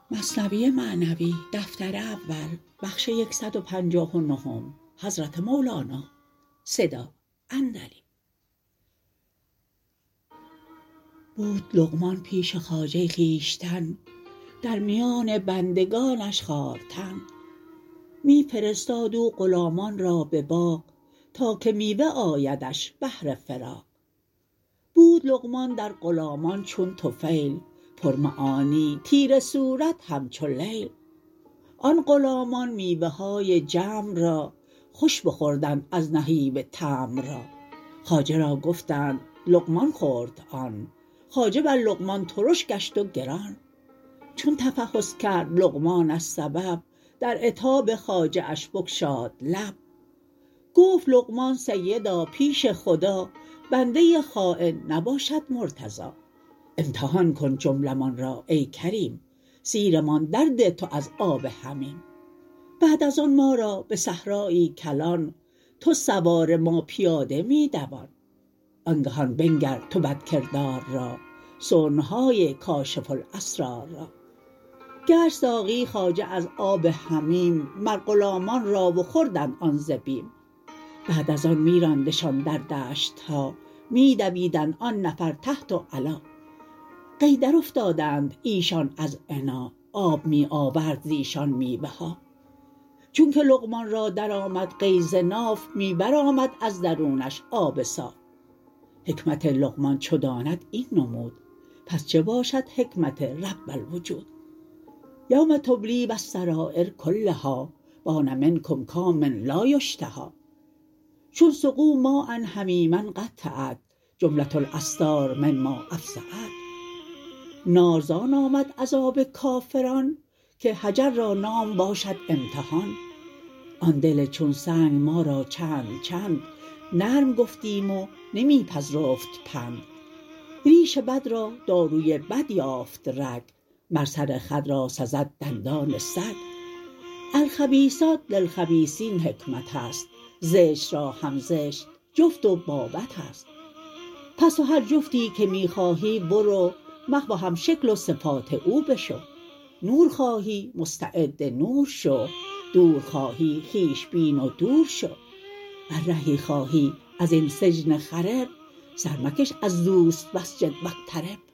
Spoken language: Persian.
مثنوی معنوی دفتر اول بخش 159 حضرت مولانا صدا اندریم. بود لقمان پیش خواجه خویشتن، در میان بندگانش خوارتن. می فرستاد او غلامان را به باغ، تا که میوه آیدش بهر فراق. بود لقمان در غلامان چون طفیل، پر معانی تیره صورت همچو لیل. آن غلامان میوه های جمع را، خوش بخوردند از نهیب تمر را. خواجه را گفتند لقمان خورد آن، خواجه بر لقمان ترش گشت و گران. چون تفحص کرد لقمان از سبب، در عتاب خواجه اش بگشاد لب. گفت لقمان سیدا پیش خدا، بنده خاین نباشد مرتضا. امتحان کن جمله مان را ای کریم، سیرمان در ده تو از آب حمیم. بعد از آن ما را به صحرایی کلان، تو سوار ما پیاده می دوان. آنگهان بنگر تو بدکردار را، صنع های کاشف الاسرار را. گشت ساقی خواجه از آب حمیم، مر غلامان را و خوردند آن ز بیم. بعد از آن می راندشان در دشت ها، می دویدند آن نفر تحت و علا. قی در افتادند ایشان از عنا، آب می آورد زیشان میوه ها. چون که لقمان را در آمد قی ز ناف، می برآمد از درونش آب صاف. حکمت لقمان چو داند این نمود، پس چه باشد حکمت رب الوجود. یوم تبلی و السرایر کلها، بان منکم کام لا یشتهی. چون سقوا ماء حمیما قطعت، جملة الاستار مما افزعت. نار زان آمد از آب کافران، که حجر را نام باشد امتحان. آن دل چون سنگ ما را چند چند، نرم گفتیم و نمی پذرفت پند. ریش بد را داروی بد یافت رگ، مر سر خود را سزد دندان سگ. الخبیثات للخبیثین حکمت است، زشت را هم زشت جفت و بابت است. پس تو هر جفتی که می خواهی برو، محو و هم شکل و صفات او بشو. نور خواهی مستعد نور شو، دور خواهی خویش بین و دور شو. ور رهی خواهی ازین سجن خرب، سر مکش از دوست واسجد واقترب.